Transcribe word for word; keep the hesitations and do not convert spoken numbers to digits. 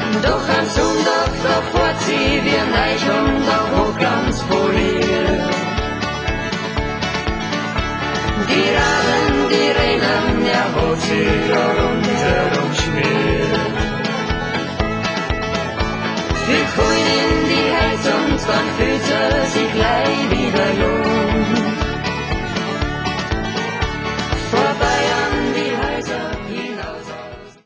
Doch am Sonntag, da fährt sie wie ein Eichhorn, da